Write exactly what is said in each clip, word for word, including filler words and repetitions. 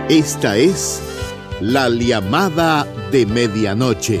Esta es La Llamada de Medianoche.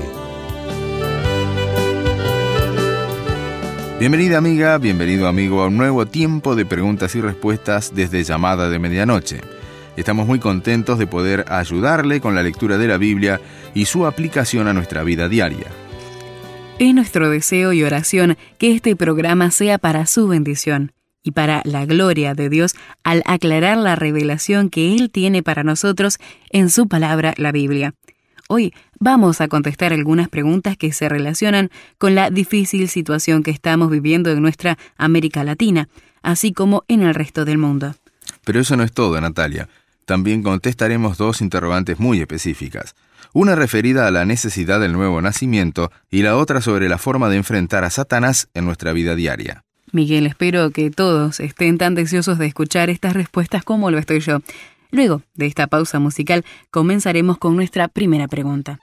Bienvenida amiga, bienvenido amigo a un nuevo tiempo de preguntas y respuestas desde Llamada de Medianoche. Estamos muy contentos de poder ayudarle con la lectura de la Biblia y su aplicación a nuestra vida diaria. Es nuestro deseo y oración que este programa sea para su bendición y para la gloria de Dios al aclarar la revelación que Él tiene para nosotros en su palabra, la Biblia. Hoy vamos a contestar algunas preguntas que se relacionan con la difícil situación que estamos viviendo en nuestra América Latina, así como en el resto del mundo. Pero eso no es todo, Natalia. También contestaremos dos interrogantes muy específicas. Una referida a la necesidad del nuevo nacimiento y la otra sobre la forma de enfrentar a Satanás en nuestra vida diaria. Miguel, espero que todos estén tan deseosos de escuchar estas respuestas como lo estoy yo. Luego de esta pausa musical, comenzaremos con nuestra primera pregunta.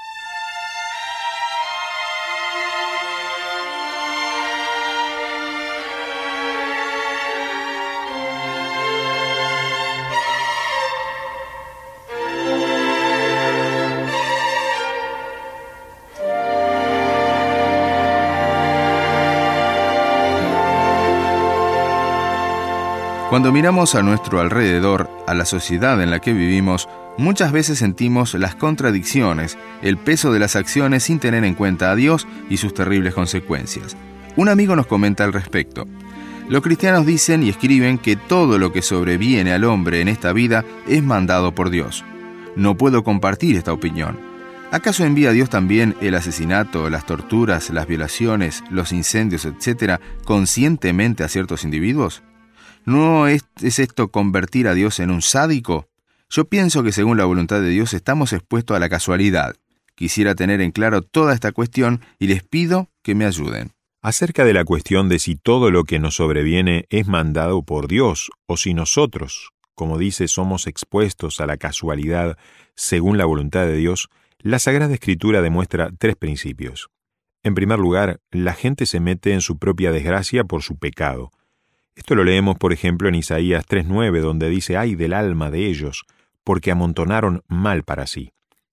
Cuando miramos a nuestro alrededor, a la sociedad en la que vivimos, muchas veces sentimos las contradicciones, el peso de las acciones sin tener en cuenta a Dios y sus terribles consecuencias. Un amigo nos comenta al respecto. Los cristianos dicen y escriben que todo lo que sobreviene al hombre en esta vida es mandado por Dios. No puedo compartir esta opinión. ¿Acaso envía Dios también el asesinato, las torturas, las violaciones, los incendios, etcétera, conscientemente a ciertos individuos? ¿No es, es esto convertir a Dios en un sádico? Yo pienso que según la voluntad de Dios estamos expuestos a la casualidad. Quisiera tener en claro toda esta cuestión y les pido que me ayuden. Acerca de la cuestión de si todo lo que nos sobreviene es mandado por Dios o si nosotros, como dice, somos expuestos a la casualidad según la voluntad de Dios, la Sagrada Escritura demuestra tres principios. En primer lugar, la gente se mete en su propia desgracia por su pecado. Esto lo leemos, por ejemplo, en Isaías tres nueve, donde dice, «Ay del alma de ellos, porque amontonaron mal para sí».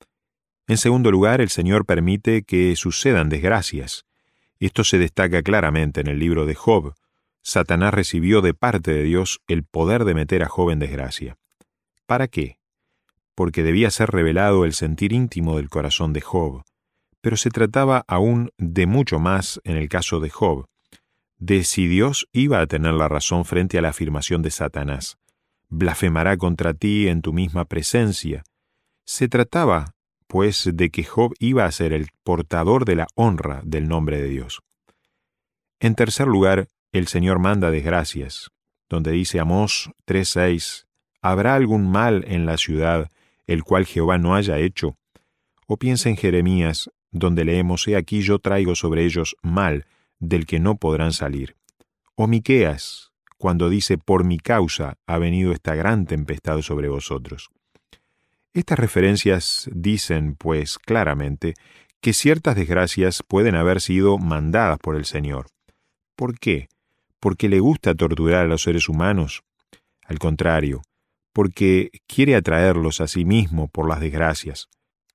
En segundo lugar, el Señor permite que sucedan desgracias. Esto se destaca claramente en el libro de Job. Satanás recibió de parte de Dios el poder de meter a Job en desgracia. ¿Para qué? Porque debía ser revelado el sentir íntimo del corazón de Job. Pero se trataba aún de mucho más en el caso de Job, de si Dios iba a tener la razón frente a la afirmación de Satanás. Blasfemará contra ti en tu misma presencia. Se trataba, pues, de que Job iba a ser el portador de la honra del nombre de Dios. En tercer lugar, el Señor manda desgracias, donde dice Amós tres seis, ¿habrá algún mal en la ciudad, el cual Jehová no haya hecho? O piensa en Jeremías, donde leemos, he aquí yo traigo sobre ellos mal, del que no podrán salir. O Miqueas, cuando dice, por mi causa ha venido esta gran tempestad sobre vosotros. Estas referencias dicen, pues, claramente, que ciertas desgracias pueden haber sido mandadas por el Señor. ¿Por qué? ¿Porque le gusta torturar a los seres humanos? Al contrario, porque quiere atraerlos a sí mismo por las desgracias.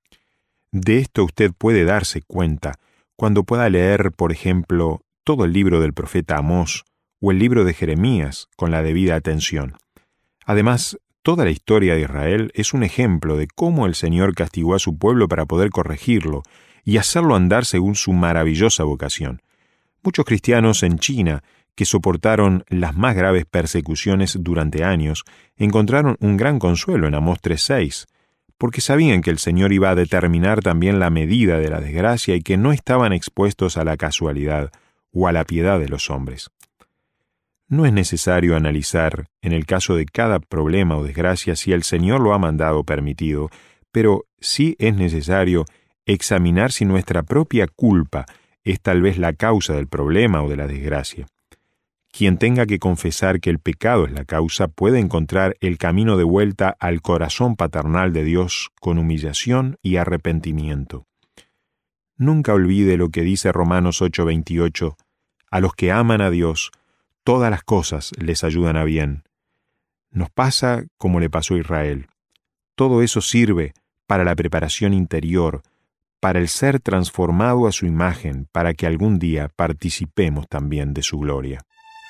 De esto usted puede darse cuenta cuando pueda leer, por ejemplo, todo el libro del profeta Amós o el libro de Jeremías con la debida atención. Además, toda la historia de Israel es un ejemplo de cómo el Señor castigó a su pueblo para poder corregirlo y hacerlo andar según su maravillosa vocación. Muchos cristianos en China, que soportaron las más graves persecuciones durante años, encontraron un gran consuelo en Amós tres seis, porque sabían que el Señor iba a determinar también la medida de la desgracia y que no estaban expuestos a la casualidad o a la piedad de los hombres. No es necesario analizar, en el caso de cada problema o desgracia, si el Señor lo ha mandado o permitido, pero sí es necesario examinar si nuestra propia culpa es tal vez la causa del problema o de la desgracia. Quien tenga que confesar que el pecado es la causa puede encontrar el camino de vuelta al corazón paternal de Dios con humillación y arrepentimiento. Nunca olvide lo que dice Romanos ocho veintiocho, a los que aman a Dios, todas las cosas les ayudan a bien. Nos pasa como le pasó a Israel. todo eso sirve para la preparación interior, para el ser transformado a su imagen, para que algún día participemos también de su gloria.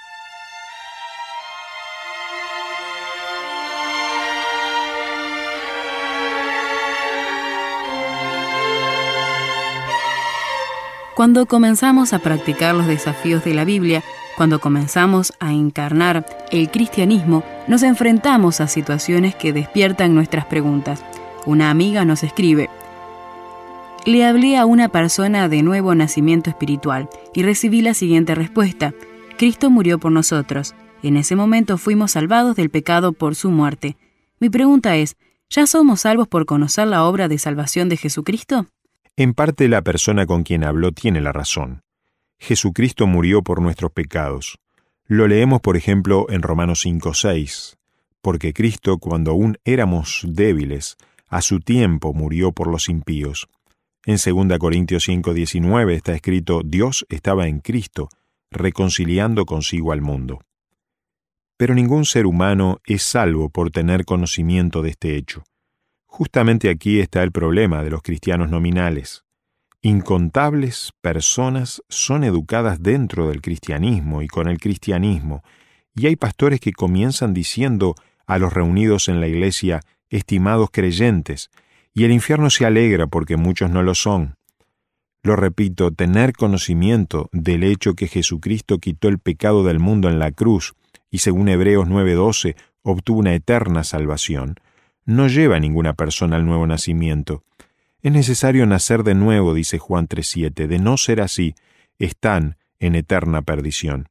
Cuando comenzamos a practicar los desafíos de la Biblia, cuando comenzamos a encarnar el cristianismo, nos enfrentamos a situaciones que despiertan nuestras preguntas. Una amiga nos escribe: le hablé a una persona de nuevo nacimiento espiritual y recibí la siguiente respuesta: Cristo murió por nosotros. En ese momento fuimos salvados del pecado por su muerte. Mi pregunta es, ¿ya somos salvos por conocer la obra de salvación de Jesucristo? En parte la persona con quien habló tiene la razón. Jesucristo murió por nuestros pecados. Lo leemos, por ejemplo, en Romanos cinco seis. Porque Cristo, cuando aún éramos débiles, a su tiempo murió por los impíos. En segunda Corintios cinco diecinueve está escrito: Dios estaba en Cristo, reconciliando consigo al mundo. Pero ningún ser humano es salvo por tener conocimiento de este hecho. Justamente aquí está el problema de los cristianos nominales. Incontables personas son educadas dentro del cristianismo y con el cristianismo, y hay pastores que comienzan diciendo a los reunidos en la iglesia: estimados creyentes, y el infierno se alegra porque muchos no lo son. Lo repito, tener conocimiento del hecho que Jesucristo quitó el pecado del mundo en la cruz y según Hebreos nueve doce obtuvo una eterna salvación, no lleva a ninguna persona al nuevo nacimiento. Es necesario nacer de nuevo, dice Juan tres siete. De no ser así, están en eterna perdición.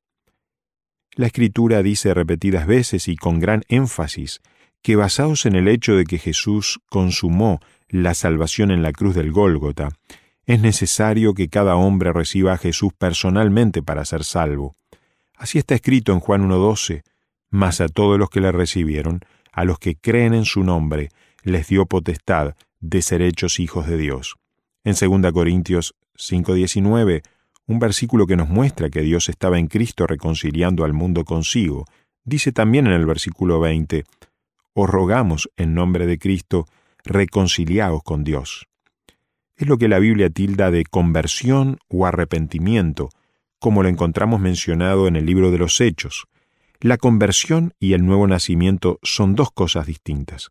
La Escritura dice repetidas veces y con gran énfasis que basados en el hecho de que Jesús consumó la salvación en la cruz del Gólgota, es necesario que cada hombre reciba a Jesús personalmente para ser salvo. Así está escrito en Juan uno doce. Mas a todos los que le recibieron, a los que creen en su nombre, les dio potestad de ser hechos hijos de Dios. En segunda Corintios cinco diecinueve, un versículo que nos muestra que Dios estaba en Cristo reconciliando al mundo consigo, dice también en el versículo veinte: os rogamos en nombre de Cristo, reconciliaos con Dios. Es lo que la Biblia tilda de conversión o arrepentimiento, como lo encontramos mencionado en el libro de los Hechos. La conversión y el nuevo nacimiento son dos cosas distintas.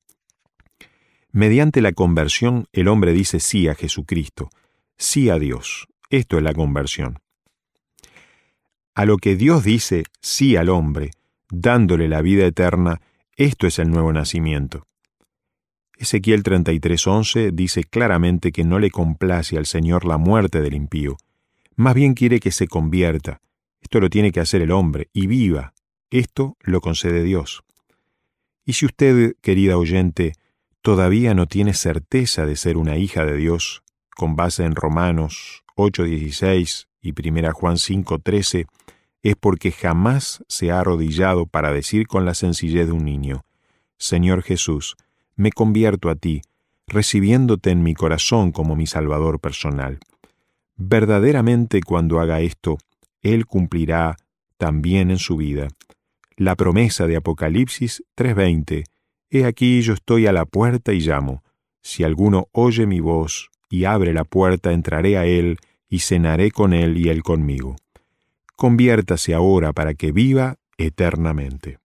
Mediante la conversión, el hombre dice sí a Jesucristo, sí a Dios. Esto es la conversión. A lo que Dios dice sí al hombre, dándole la vida eterna, esto es el nuevo nacimiento. Ezequiel treinta y tres once dice claramente que no le complace al Señor la muerte del impío, más bien quiere que se convierta. Esto lo tiene que hacer el hombre y viva. Esto lo concede Dios. Y si usted, querida oyente, todavía no tiene certeza de ser una hija de Dios, con base en Romanos ocho dieciséis y primera Juan cinco trece, es porque jamás se ha arrodillado para decir con la sencillez de un niño: Señor Jesús, me convierto a ti, recibiéndote en mi corazón como mi Salvador personal. Verdaderamente, cuando haga esto, Él cumplirá también en su vida la promesa de Apocalipsis tres veinte: He aquí yo estoy a la puerta y llamo. Si alguno oye mi voz y abre la puerta, entraré a él y cenaré con él y él conmigo. Conviértase ahora para que viva eternamente.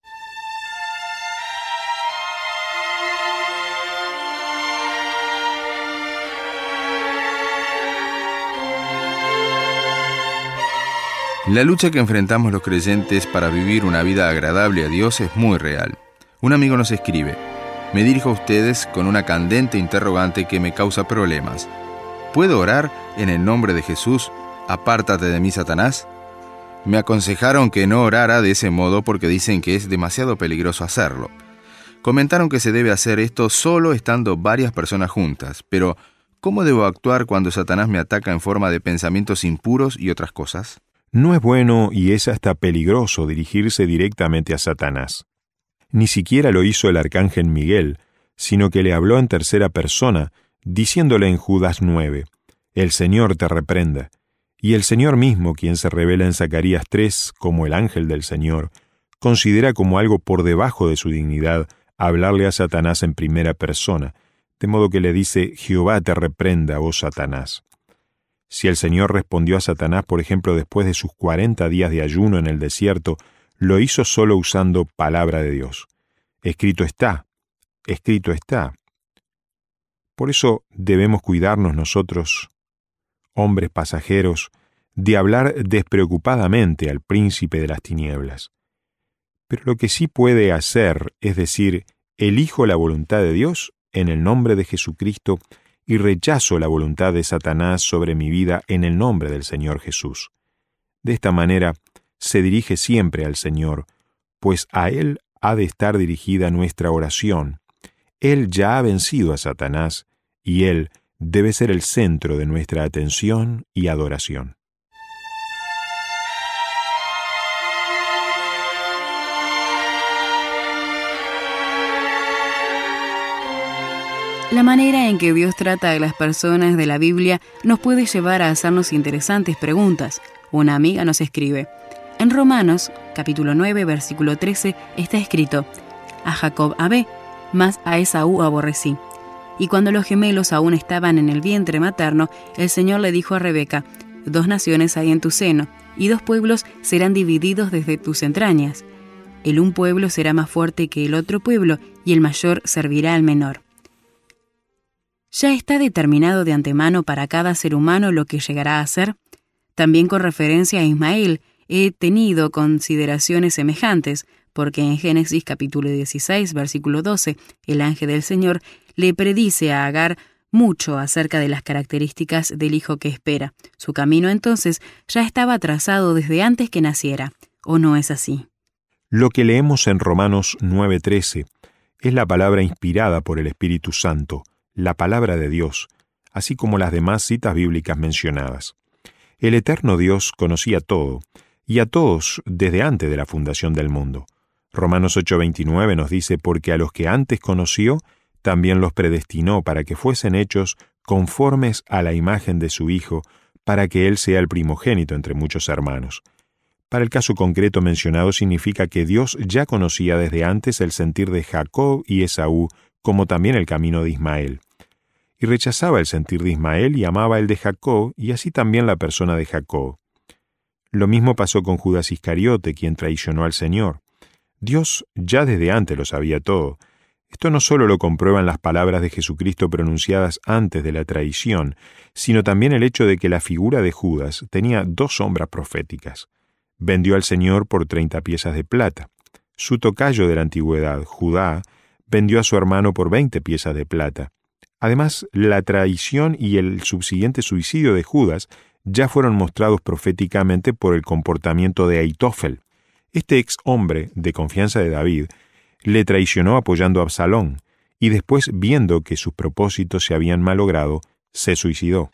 La lucha que enfrentamos los creyentes para vivir una vida agradable a Dios es muy real. Un amigo nos escribe: me dirijo a ustedes con una candente interrogante que me causa problemas. ¿Puedo orar en el nombre de Jesús, apártate de mí, Satanás? Me aconsejaron que no orara de ese modo porque dicen que es demasiado peligroso hacerlo. Comentaron que se debe hacer esto solo estando varias personas juntas, pero ¿cómo debo actuar cuando Satanás me ataca en forma de pensamientos impuros y otras cosas? No es bueno y es hasta peligroso dirigirse directamente a Satanás. Ni siquiera lo hizo el arcángel Miguel, sino que le habló en tercera persona, diciéndole en Judas nueve: El Señor te reprenda. Y el Señor mismo, quien se revela en Zacarías tres como el ángel del Señor, considera como algo por debajo de su dignidad hablarle a Satanás en primera persona, de modo que le dice: Jehová te reprenda, oh Satanás. Si el Señor respondió a Satanás, por ejemplo, después de sus cuarenta días de ayuno en el desierto, lo hizo solo usando palabra de Dios. Escrito está, escrito está. Por eso debemos cuidarnos nosotros, hombres pasajeros, de hablar despreocupadamente al príncipe de las tinieblas. Pero lo que sí puede hacer es decir: elijo la voluntad de Dios en el nombre de Jesucristo y rechazo la voluntad de Satanás sobre mi vida en el nombre del Señor Jesús. De esta manera se dirige siempre al Señor, pues a Él ha de estar dirigida nuestra oración. Él ya ha vencido a Satanás y Él debe ser el centro de nuestra atención y adoración. La manera en que Dios trata a las personas de la Biblia nos puede llevar a hacernos interesantes preguntas. Una amiga nos escribe: en Romanos, capítulo nueve, versículo trece, está escrito: a Jacob amé, mas a Esaú aborrecí. Y cuando los gemelos aún estaban en el vientre materno, el Señor le dijo a Rebeca: dos naciones hay en tu seno, y dos pueblos serán divididos desde tus entrañas. El un pueblo será más fuerte que el otro pueblo, y el mayor servirá al menor. ¿Ya está determinado de antemano para cada ser humano lo que llegará a ser? También con referencia a Ismael he tenido consideraciones semejantes, porque en Génesis capítulo dieciséis, versículo doce, el ángel del Señor le predice a Agar mucho acerca de las características del hijo que espera. Su camino entonces ya estaba trazado desde antes que naciera, ¿o no es así? Lo que leemos en Romanos nueve trece es la palabra inspirada por el Espíritu Santo, la palabra de Dios, así como las demás citas bíblicas mencionadas. El eterno Dios conocía todo, y a todos desde antes de la fundación del mundo. Romanos ocho veintinueve nos dice: porque a los que antes conoció, también los predestinó para que fuesen hechos conformes a la imagen de su Hijo, para que Él sea el primogénito entre muchos hermanos. Para el caso concreto mencionado significa que Dios ya conocía desde antes el sentir de Jacob y Esaú, como también el camino de Ismael. Y rechazaba el sentir de Ismael y amaba el de Jacob, y así también la persona de Jacob. Lo mismo pasó con Judas Iscariote, quien traicionó al Señor. Dios ya desde antes lo sabía todo. Esto no solo lo comprueban las palabras de Jesucristo pronunciadas antes de la traición, sino también el hecho de que la figura de Judas tenía dos sombras proféticas. Vendió al Señor por treinta piezas de plata. Su tocayo de la antigüedad, Judá, vendió a su hermano por veinte piezas de plata. Además, la traición y el subsiguiente suicidio de Judas ya fueron mostrados proféticamente por el comportamiento de Aitófel. Este ex hombre de confianza de David le traicionó apoyando a Absalón, y después, viendo que sus propósitos se habían malogrado, se suicidó.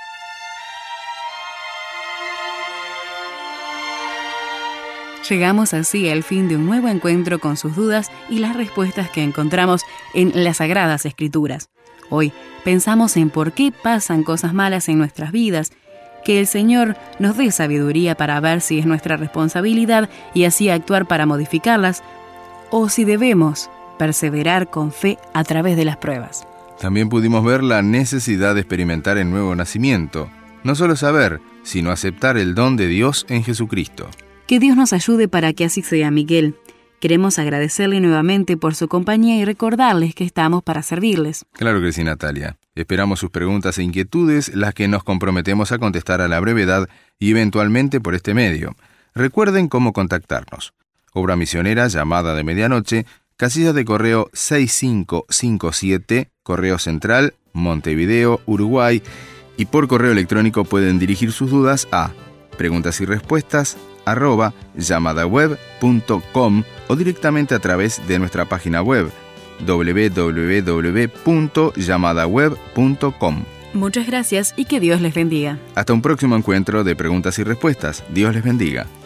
Llegamos así al fin de un nuevo encuentro con sus dudas y las respuestas que encontramos en las Sagradas Escrituras. Hoy pensamos en por qué pasan cosas malas en nuestras vidas, que el Señor nos dé sabiduría para ver si es nuestra responsabilidad y así actuar para modificarlas, o si debemos perseverar con fe a través de las pruebas. También pudimos ver la necesidad de experimentar el nuevo nacimiento, no solo saber, sino aceptar el don de Dios en Jesucristo. Que Dios nos ayude para que así sea, Miguel. Queremos agradecerle nuevamente por su compañía y recordarles que estamos para servirles. Claro que sí, Natalia. Esperamos sus preguntas e inquietudes, las que nos comprometemos a contestar a la brevedad y eventualmente por este medio. Recuerden cómo contactarnos. Obra Misionera, Llamada de Medianoche, casilla de correo seis cinco cinco siete, Correo Central, Montevideo, Uruguay, y por correo electrónico pueden dirigir sus dudas a preguntas y respuestas arroba llamadaweb punto com o directamente a través de nuestra página web doble u doble u doble u punto llamadaweb punto com. Muchas gracias y que Dios les bendiga. Hasta un próximo encuentro de preguntas y respuestas. Dios les bendiga.